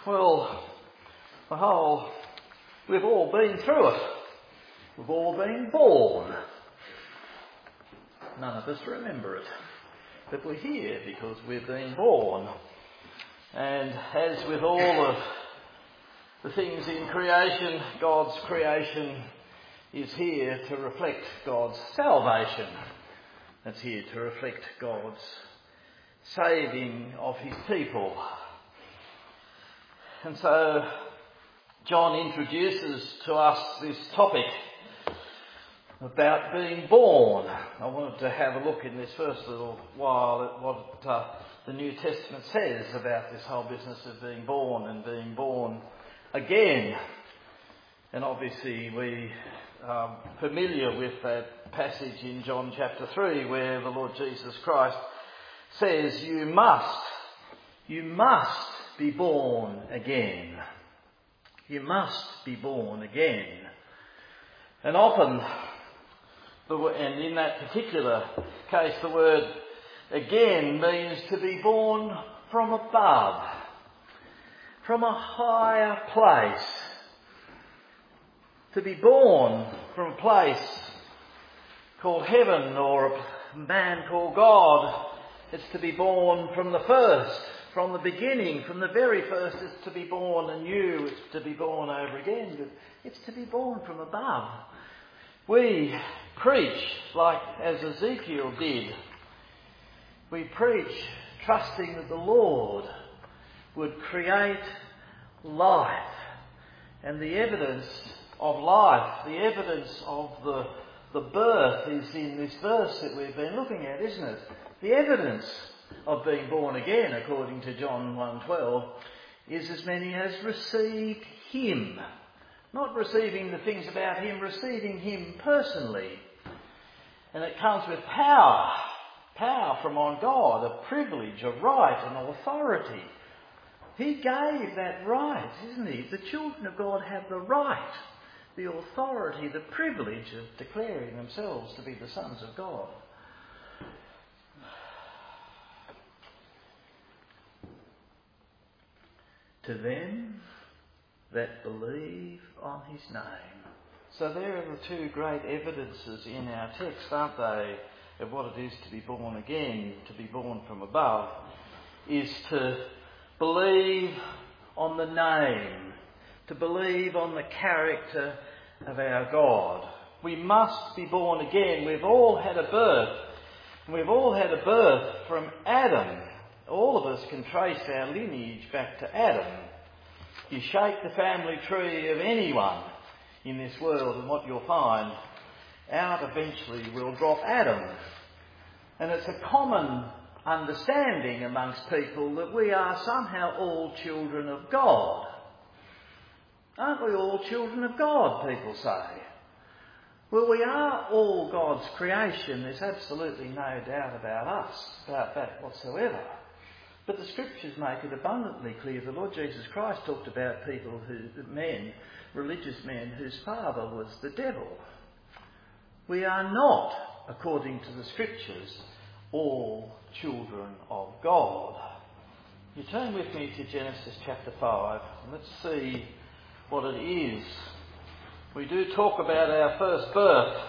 Well, we've all been through it. We've all been born. None of us remember it. But we're here because we've been born. And as with all of the things in creation, God's creation is here to reflect God's salvation. It's here to reflect God's saving of his people. And so John introduces to us this topic about being born. I wanted to have a look in this first little while at what the New Testament says about this whole business of being born and being born again. And obviously we are familiar with that passage in John chapter 3 where the Lord Jesus Christ says, you must be born again. You must be born again. And often, and in that particular case, the word again means to be born from above, from a higher place. To be born from a place called heaven or a man called God. It's to be born from the first, from the beginning, from the very first. It's to be born anew. It's to be born over again. But it's to be born from above. We preach like as Ezekiel did. We preach trusting that the Lord would create life. And the evidence of life, the evidence of the birth is in this verse that we've been looking at, isn't it? The evidence of being born again, according to John 1:12, is as many as received him. Not receiving the things about him, receiving him personally. And it comes with power. Power from on God, a privilege, a right, an authority. He gave that right, isn't he? The children of God have the right, the authority, the privilege of declaring themselves to be the sons of God. To them that believe on his name. So there are the two great evidences in our text, aren't they, of what it is to be born again, to be born from above, is to believe on the name, to believe on the character of our God. We must be born again. We've all had a birth. And we've all had a birth from Adam. All of us can trace our lineage back to Adam. You shake the family tree of anyone in this world and what you'll find, out eventually will drop Adam. And it's a common understanding amongst people that we are somehow all children of God. Aren't we all children of God, people say? Well, we are all God's creation. There's absolutely no doubt about that whatsoever. But the scriptures make it abundantly clear. The Lord Jesus Christ talked about religious men whose father was the devil. We are not, according to the scriptures, all children of God. You turn with me to Genesis chapter 5 and let's see what it is. We do talk about our first birth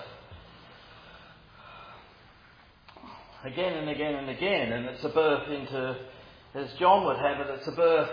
again and again and again, and it's a birth into, as John would have it, it's a birth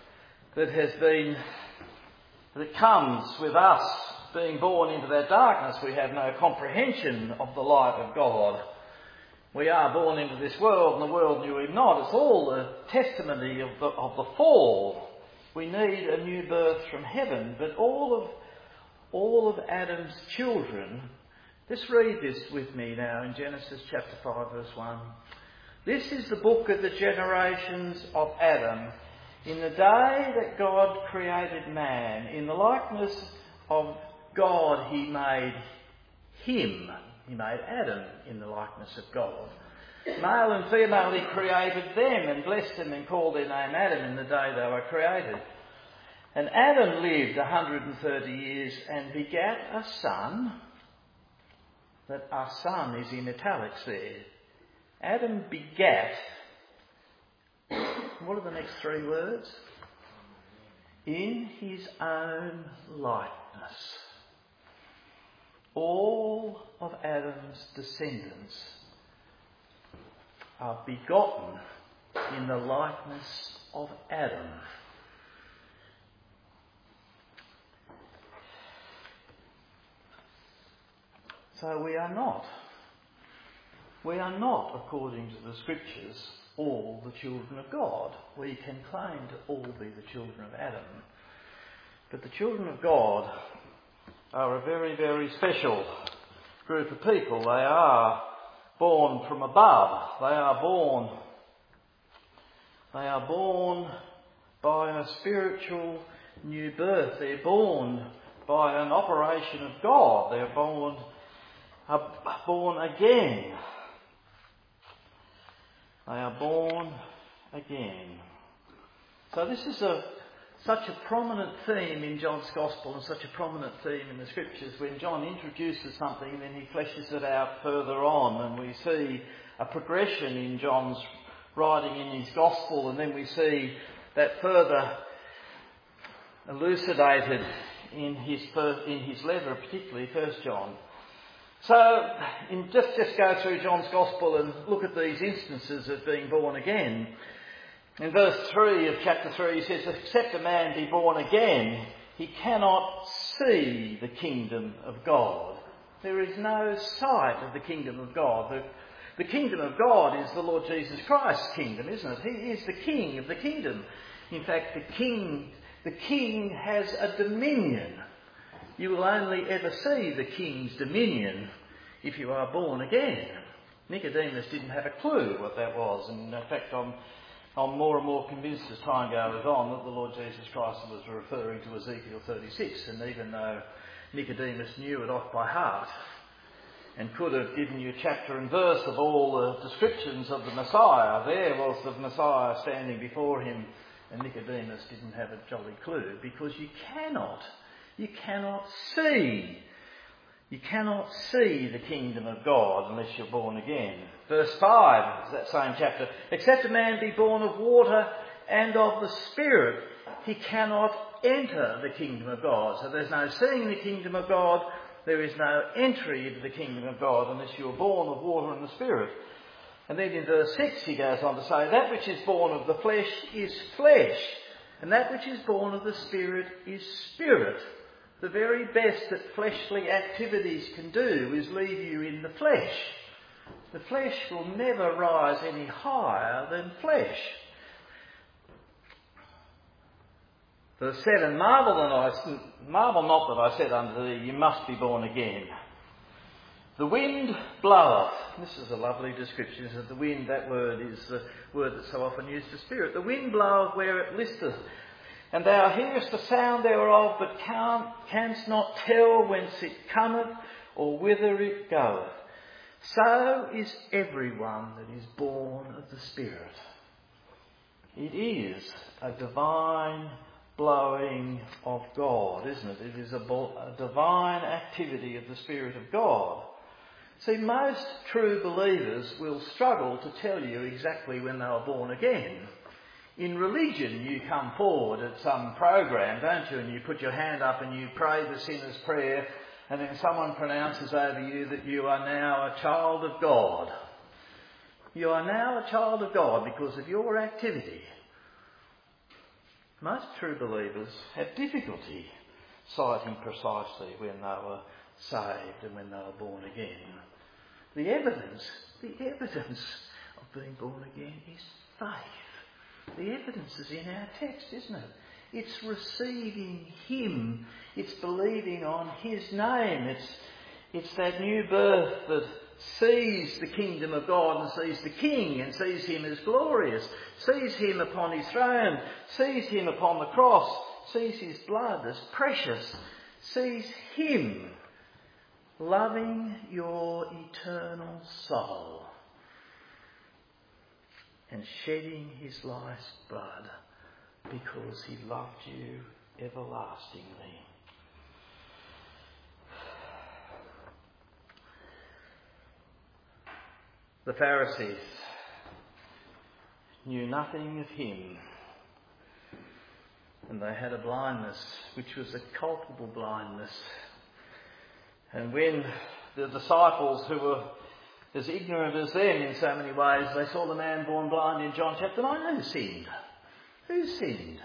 that comes with us being born into that darkness. We have no comprehension of the light of God. We are born into this world and the world knew him not. It's all a testimony of the fall. We need a new birth from heaven, but all of Adam's children, let's read this with me now in Genesis chapter 5 verse 1. This is the book of the generations of Adam. In the day that God created man, in the likeness of God he made him. He made Adam in the likeness of God. Male and female he created them and blessed them and called their name Adam in the day they were created. And Adam lived 130 years and begat a son. That our son is in italics there. Adam begat. What are the next three words? in his own likeness. All of Adam's descendants are begotten in the likeness of Adam. So we are not, according to the Scriptures, all the children of God. We can claim to all be the children of Adam. But the children of God are a very, very special group of people. They are born from above. They are born by a spiritual new birth. They're born by an operation of God. They're born again. They are born again. So this is such a prominent theme in John's Gospel and such a prominent theme in the Scriptures. When John introduces something and then he fleshes it out further on, and we see a progression in John's writing in his Gospel, and then we see that further elucidated in his letter, particularly 1 John. So, just go through John's Gospel and look at these instances of being born again. In verse 3 of chapter 3 he says, "Except a man be born again, he cannot see the kingdom of God." There is no sight of the kingdom of God. The kingdom of God is the Lord Jesus Christ's kingdom, isn't it? He is the king of the kingdom. In fact, the king has a dominion. You will only ever see the king's dominion if you are born again. Nicodemus didn't have a clue what that was, and in fact I'm more and more convinced as time goes on that the Lord Jesus Christ was referring to Ezekiel 36, and even though Nicodemus knew it off by heart and could have given you chapter and verse of all the descriptions of the Messiah, there was the Messiah standing before him, and Nicodemus didn't have a jolly clue, because you cannot see the kingdom of God unless you're born again. Verse 5 is that same chapter. "Except a man be born of water and of the Spirit, he cannot enter the kingdom of God." So there's no seeing the kingdom of God. There is no entry into the kingdom of God unless you're born of water and the Spirit. And then in verse 6 he goes on to say, "That which is born of the flesh is flesh, and that which is born of the Spirit is spirit." The very best that fleshly activities can do is leave you in the flesh. The flesh will never rise any higher than flesh. Verse 7, marvel not that I said unto thee, you must be born again. The wind bloweth. This is a lovely description, isn't it? The wind, that word is the word that's so often used for spirit. "The wind bloweth where it listeth, and thou hearest the sound thereof, but canst not tell whence it cometh or whither it goeth. So is everyone that is born of the Spirit." It is a divine blowing of God, isn't it? It is a divine activity of the Spirit of God. See, most true believers will struggle to tell you exactly when they were born again. In religion, you come forward at some program, don't you, and you put your hand up and you pray the sinner's prayer, and then someone pronounces over you that you are now a child of God. You are now a child of God because of your activity. Most true believers have difficulty citing precisely when they were saved and when they were born again. The evidence of being born again is faith. The evidence is in our text, isn't it? It's receiving Him. It's believing on His name. It's that new birth that sees the kingdom of God and sees the King and sees Him as glorious, sees Him upon His throne, sees Him upon the cross, sees His blood as precious, sees Him loving your eternal soul and shedding His life's blood because He loved you everlastingly. The Pharisees knew nothing of Him. And they had a blindness, which was a culpable blindness. And when the disciples, who were as ignorant as them in so many ways, they saw the man born blind in John chapter 9, who sinned? Who sinned?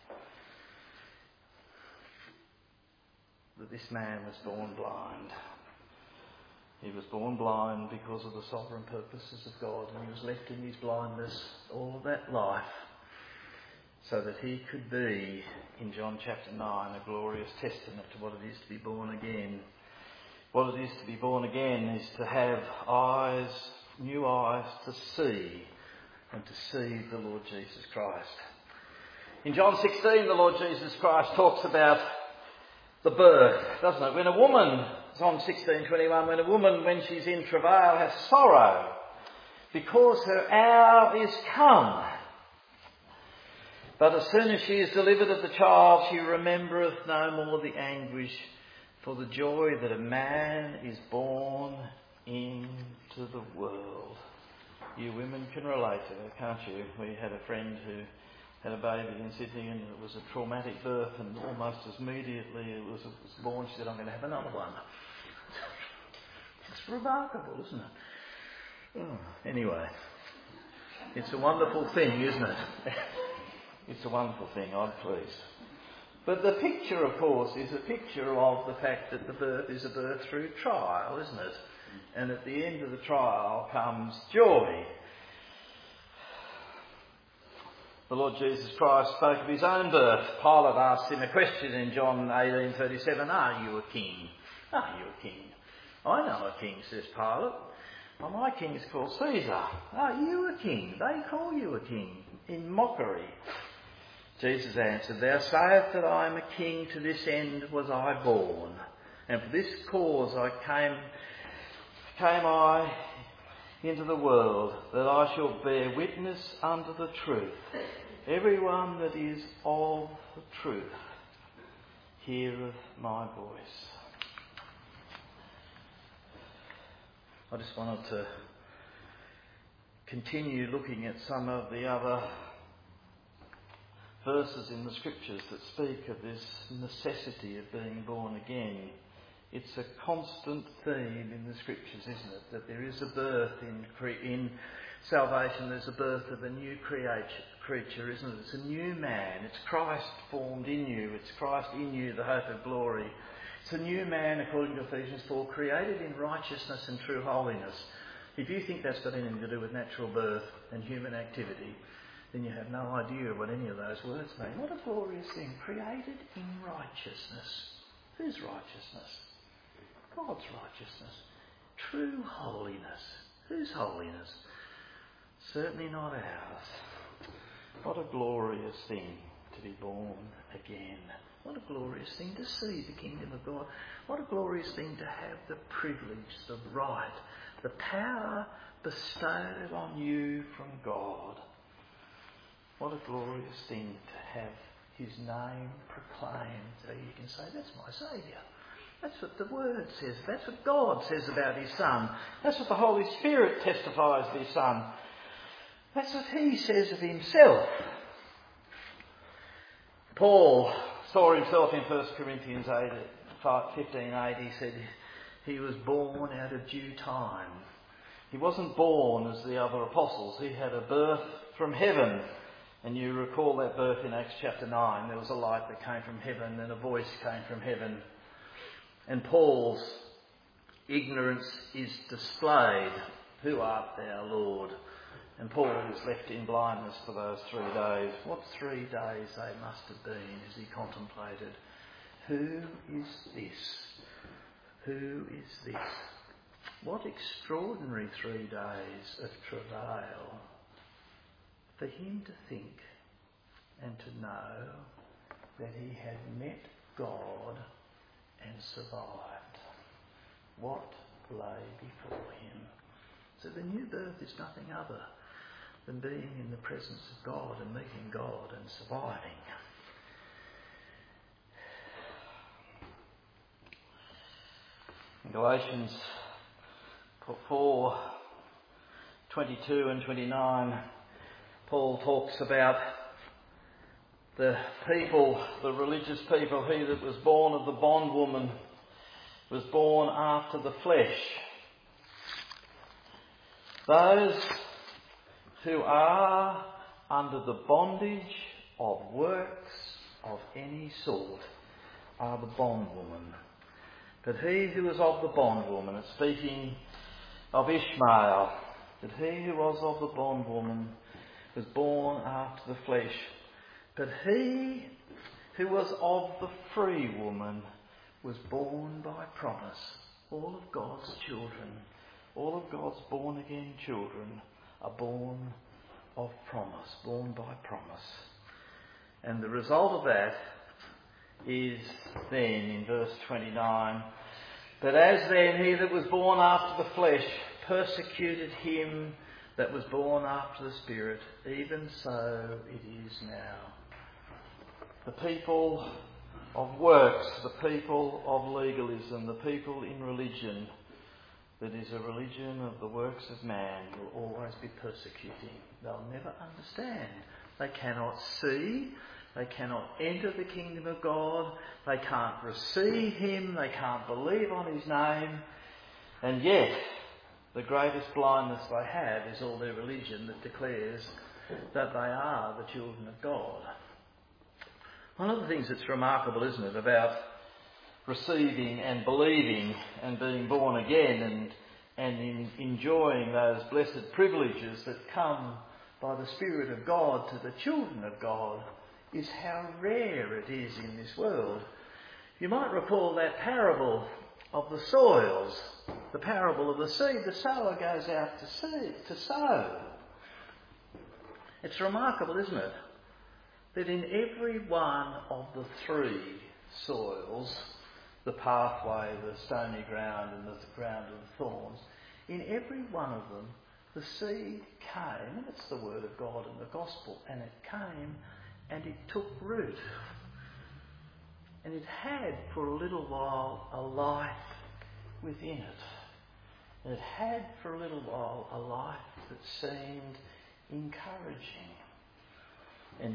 That this man was born blind. He was born blind because of the sovereign purposes of God, and he was left in his blindness all of that life so that he could be, in John chapter 9, a glorious testament to what it is to be born again. What it is to be born again is to have eyes, new eyes to see, and to see the Lord Jesus Christ. In John 16, the Lord Jesus Christ talks about the birth, doesn't it? When a woman, John 16:21, when she's in travail, has sorrow because her hour is come. But as soon as she is delivered of the child, she remembereth no more the anguish for the joy that a man is born into the world. You women can relate to that, can't you? We had a friend who had a baby in Sydney, and it was a traumatic birth, and almost as immediately it was born, she said, I'm going to have another one. It's remarkable, isn't it? Oh, anyway, it's a wonderful thing, isn't it? It's a wonderful thing, I'm pleased. But the picture, of course, is a picture of the fact that the birth is a birth through trial, isn't it? And at the end of the trial comes joy. The Lord Jesus Christ spoke of his own birth. Pilate asked him a question in John 18:37, Are you a king? Are you a king? I know a king, says Pilate. Well, my king is called Caesar. Are you a king? They call you a king, in mockery. Jesus answered, Thou sayest that I am a king, to this end was I born. And for this cause came I into the world, that I shall bear witness unto the truth. Everyone that is of the truth heareth my voice. I just wanted to continue looking at some of the other verses in the scriptures that speak of this necessity of being born again. It's a constant theme in the scriptures, isn't it? That there is a birth in salvation. There's a birth of a new creature, isn't it? It's a new man. It's Christ formed in you. It's Christ in you, the hope of glory. It's a new man, according to Ephesians 4, created in righteousness and true holiness. If you think that's got anything to do with natural birth and human activity, then you have no idea what any of those words mean. What a glorious thing. Created in righteousness. Whose righteousness? God's righteousness. True holiness. Whose holiness? Certainly not ours. What a glorious thing to be born again. What a glorious thing to see the kingdom of God. What a glorious thing to have the privilege, the right, the power bestowed on you from God. What a glorious thing to have his name proclaimed, so you can say, that's my Saviour. That's what the Word says. That's what God says about his Son. That's what the Holy Spirit testifies of his Son. That's what he says of himself. Paul saw himself in 1 Corinthians 15:8. He said he was born out of due time. He wasn't born as the other apostles. He had a birth from heaven. And you recall that birth in Acts chapter 9. There was a light that came from heaven and a voice came from heaven. And Paul's ignorance is displayed. Who art thou, Lord? And Paul was left in blindness for those 3 days. What 3 days they must have been as he contemplated. Who is this? Who is this? What extraordinary 3 days of travail. For him to think and to know that he had met God and survived. What lay before him? So the new birth is nothing other than being in the presence of God and meeting God and surviving. In Galatians 4:22 and 29, Paul talks about The people, the religious people, he that was born of the bondwoman was born after the flesh. Those who are under the bondage of works of any sort are the bondwoman. But he who was of the bondwoman, it's speaking of Ishmael, but he who was of the bondwoman was born after the flesh. But he who was of the free woman was born by promise. All of God's children, all of God's born again children are born of promise, born by promise. And the result of that is then in verse 29, but as then he that was born after the flesh persecuted him that was born after the Spirit, even so it is now. The people of works, the people of legalism, the people in religion that is a religion of the works of man will always be persecuting. They'll never understand. They cannot see. They cannot enter the kingdom of God. They can't receive him. They can't believe on his name. And yet, the greatest blindness they have is all their religion that declares that they are the children of God. One of the things that's remarkable, isn't it, about receiving and believing and being born again and enjoying those blessed privileges that come by the Spirit of God to the children of God is how rare it is in this world. You might recall that parable of the soils, the parable of the seed. The sower goes out to sow. It's remarkable, isn't it, that in every one of the three soils, the pathway, the stony ground and the ground of the thorns, in every one of them the seed came, and it's the word of God and the gospel, and it came and it took root. And it had for a little while a life within it. It had for a little while a life that seemed encouraging. And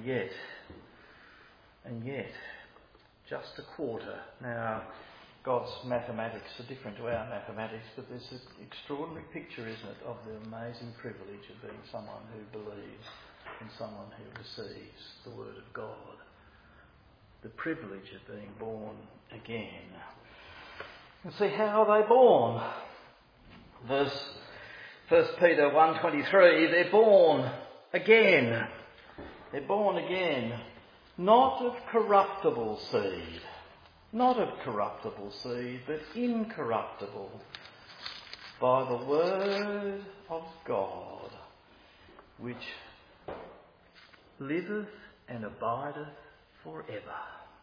yet, just a quarter. Now, God's mathematics are different to our mathematics, but there's an extraordinary picture, isn't it, of the amazing privilege of being someone who believes and someone who receives the Word of God. The privilege of being born again. And see, how are they born? Verse 1 Peter 1:23, they're born again. They're born again, not of corruptible seed, not of corruptible seed, but incorruptible, by the word of God, which liveth and abideth forever.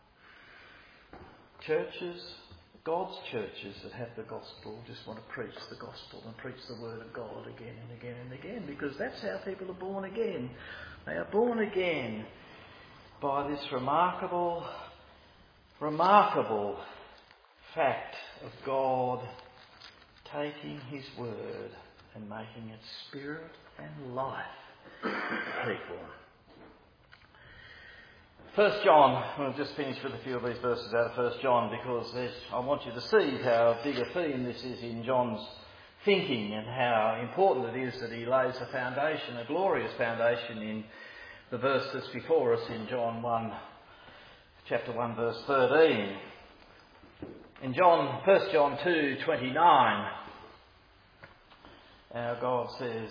Churches, God's churches that have the gospel just want to preach the gospel and preach the word of God again and again and again, because that's how people are born again. They are born again by this remarkable fact of God taking his word and making it spirit and life to people. 1 John, we'll just finish with a few of these verses out of 1 John, because I want you to see how big a theme this is in John's thinking and how important it is that he lays a foundation, a glorious foundation in the verse that's before us in John 1, chapter 1, verse 13. In 1 John 2:29, our God says,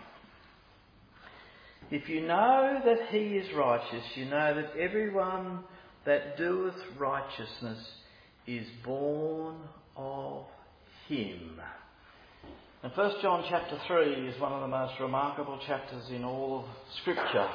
if you know that he is righteous, you know that everyone that doeth righteousness is born of him. And 1 John chapter 3 is one of the most remarkable chapters in all of Scripture.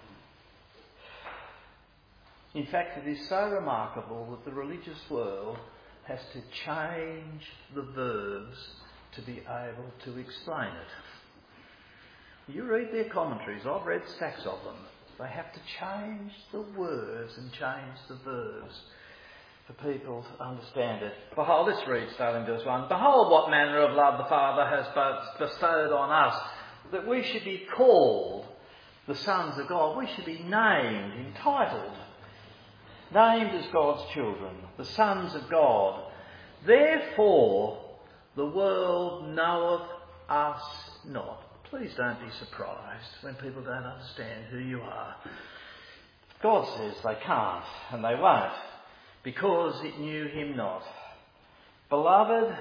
In fact, it is so remarkable that the religious world has to change the verbs to be able to explain it. You read their commentaries, I've read stacks of them. They have to change the words and change the verbs for people to understand it. Behold, let's read starting verse 1. Behold what manner of love the Father has bestowed on us, that we should be called the sons of God, we should be named, entitled, named as God's children, the sons of God. Therefore, the world knoweth us not. Please don't be surprised when people don't understand who you are. God says they can't and they won't because it knew him not. Beloved,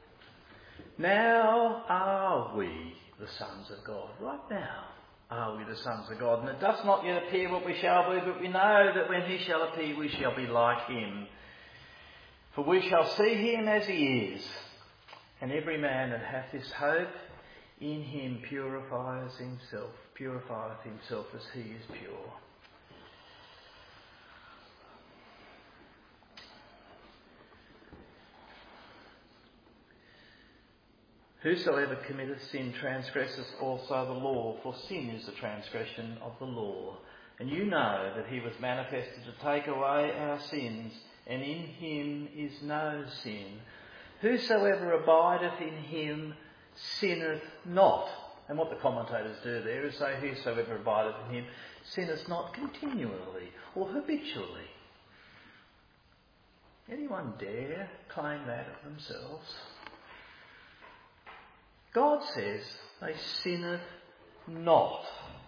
now are we the sons of God. Right now are we the sons of God. And it does not yet appear what we shall be, but we know that when he shall appear we shall be like him. For we shall see him as he is. And every man that hath this hope in him purifieth himself as he is pure. Whosoever committeth sin transgresseth also the law, for sin is the transgression of the law. And you know that he was manifested to take away our sins, and in him is no sin. Whosoever abideth in him sinneth not. And what the commentators do there is say, whosoever abideth in him sinneth not continually or habitually. Anyone dare claim that of themselves? God says they sinneth not.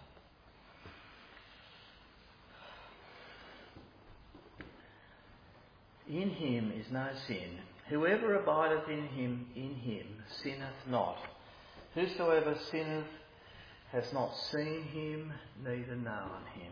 In him is no sin. Whoever abideth in him sinneth not. Whosoever sinneth has not seen him, neither known him.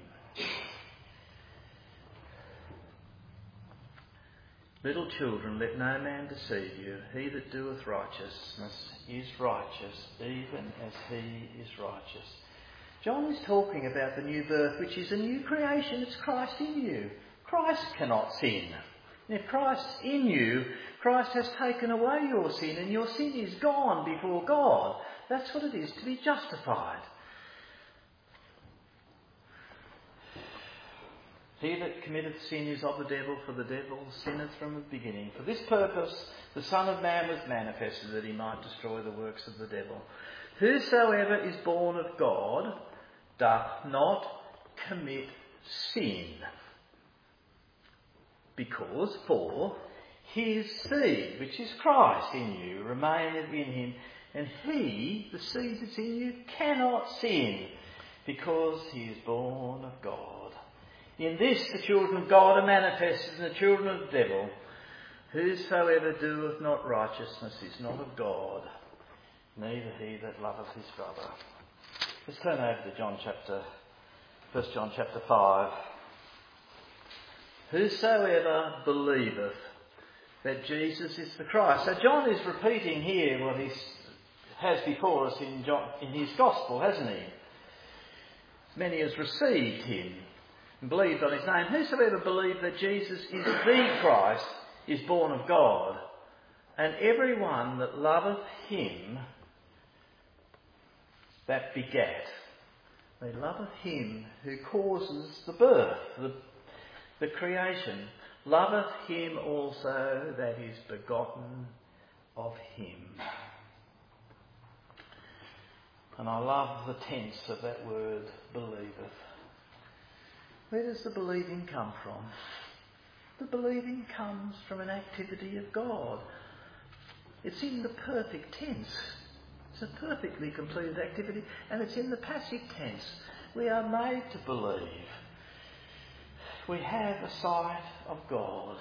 Little children, let no man deceive you. He that doeth righteousness is righteous, even as he is righteous. John is talking about the new birth, which is a new creation. It's Christ in you. Christ cannot sin. And if Christ's in you, Christ has taken away your sin, and your sin is gone before God. That's what it is to be justified. He that committeth sin is of the devil, for the devil sinneth from the beginning. For this purpose the Son of Man was manifested, that he might destroy the works of the devil. Whosoever is born of God doth not commit sin, because for his seed, which is Christ in you, remaineth in him, and he, the seed that's in you, cannot sin, because he is born of God. In this the children of God are manifested, and the children of the devil. Whosoever doeth not righteousness is not of God, neither he that loveth his brother. Let's turn over to 1 John chapter 5. Whosoever believeth that Jesus is the Christ. So John is repeating here what he has before us in his gospel, hasn't he? Many has received him and believed on his name. Whosoever believed that Jesus is the Christ is born of God, and every one that loveth him that begat. They loveth him who causes the birth, the creation, loveth him also that is begotten of him. And I love the tense of that word, believeth. Where does the believing come from? The believing comes from an activity of God. It's in the perfect tense. It's a perfectly completed activity, and it's in the passive tense. We are made to believe. We have a sight of God.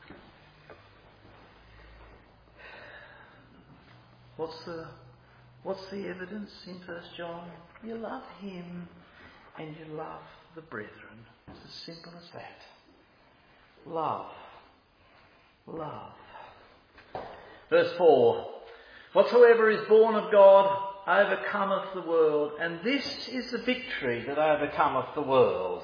What's the evidence in 1 John? You love him and you love the brethren. It's as simple as that. Love. Love. Verse 4. Whatsoever is born of God overcometh the world, and this is the victory that overcometh the world,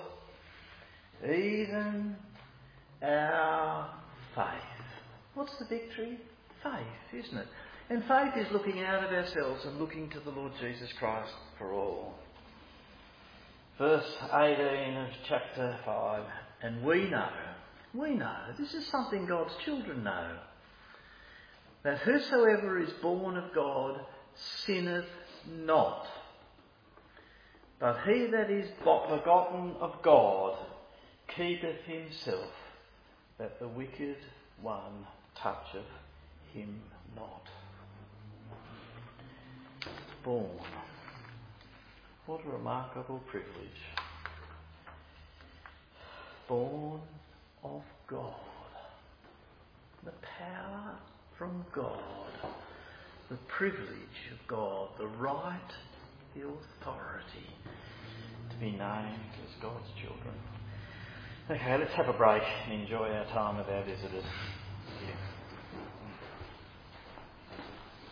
even our faith. What's the victory? Faith, isn't it? And faith is looking out of ourselves and looking to the Lord Jesus Christ for all. Verse 18 of chapter 5. And we know, this is something God's children know, that whosoever is born of God sinneth not, But he that is begotten of God keepeth himself, that the wicked one toucheth him not. Born. What a remarkable privilege. Born of God. The power from God. The privilege of God. The right, the authority to be named as God's children. Okay, let's have a break and enjoy our time with our visitors.